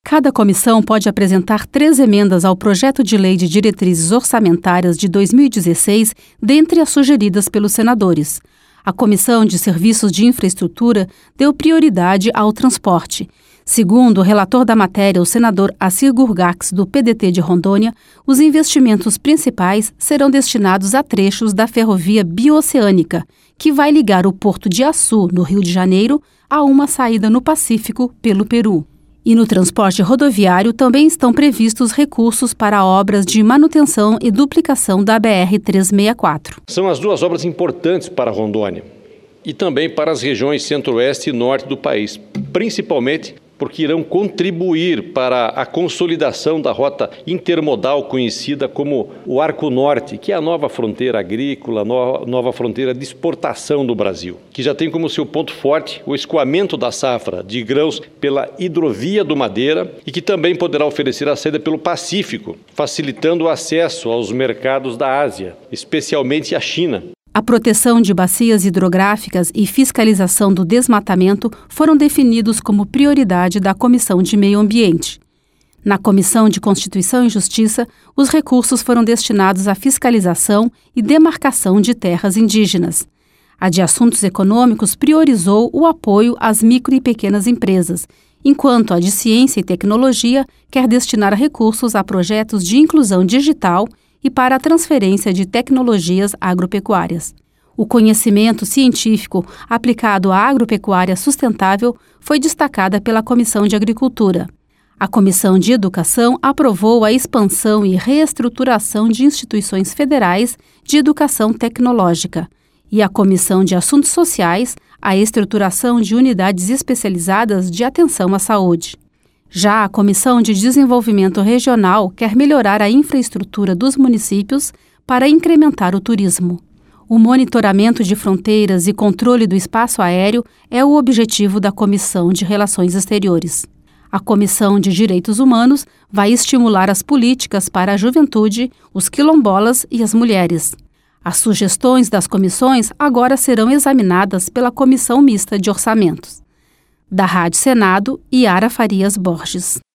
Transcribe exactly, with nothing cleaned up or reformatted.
Cada comissão pode apresentar três emendas ao projeto de lei de diretrizes orçamentárias de dois mil e dezesseis, dentre as sugeridas pelos senadores. A Comissão de Serviços de Infraestrutura deu prioridade ao transporte. Segundo o relator da matéria, o senador Assir Gurgax, do P D T de Rondônia, os investimentos principais serão destinados a trechos da ferrovia bioceânica, que vai ligar o Porto de Açu, no Rio de Janeiro, a uma saída no Pacífico pelo Peru. E no transporte rodoviário também estão previstos recursos para obras de manutenção e duplicação da B R trezentos e sessenta e quatro. São as duas obras importantes para Rondônia e também para as regiões centro-oeste e norte do país, principalmente porque irão contribuir para a consolidação da rota intermodal conhecida como o Arco Norte, que é a nova fronteira agrícola, nova, nova fronteira de exportação do Brasil, que já tem como seu ponto forte o escoamento da safra de grãos pela hidrovia do Madeira e que também poderá oferecer a saída pelo Pacífico, facilitando o acesso aos mercados da Ásia, especialmente a China. A proteção de bacias hidrográficas e fiscalização do desmatamento foram definidos como prioridade da Comissão de Meio Ambiente. Na Comissão de Constituição e Justiça, os recursos foram destinados à fiscalização e demarcação de terras indígenas. A de Assuntos Econômicos priorizou o apoio às micro e pequenas empresas, enquanto a de Ciência e Tecnologia quer destinar recursos a projetos de inclusão digital e para a transferência de tecnologias agropecuárias. O conhecimento científico aplicado à agropecuária sustentável foi destacada pela Comissão de Agricultura. A Comissão de Educação aprovou a expansão e reestruturação de instituições federais de educação tecnológica e a Comissão de Assuntos Sociais a estruturação de unidades especializadas de atenção à saúde. Já a Comissão de Desenvolvimento Regional quer melhorar a infraestrutura dos municípios para incrementar o turismo. O monitoramento de fronteiras e controle do espaço aéreo é o objetivo da Comissão de Relações Exteriores. A Comissão de Direitos Humanos vai estimular as políticas para a juventude, os quilombolas e as mulheres. As sugestões das comissões agora serão examinadas pela Comissão Mista de Orçamentos. Da Rádio Senado, Yara Farias Borges.